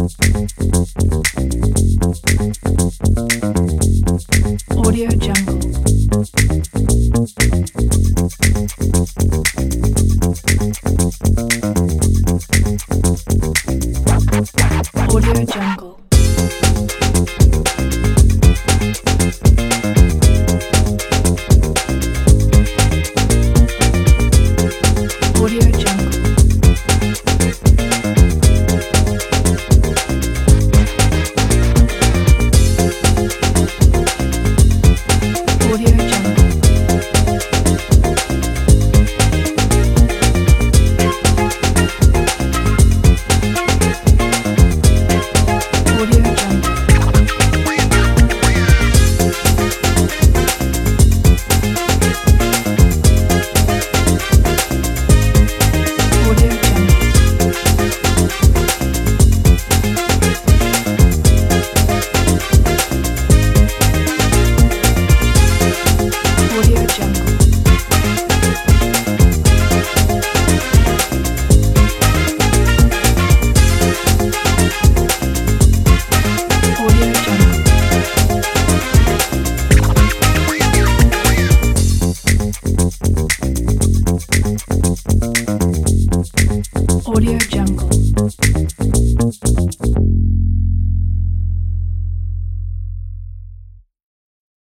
Audio Jungle. Audio Jungle. Audio Jungle. Audio Jungle. Audio Jungle. Audio Jungle. Audio Jungle. Audio Jungle. Audio Jungle.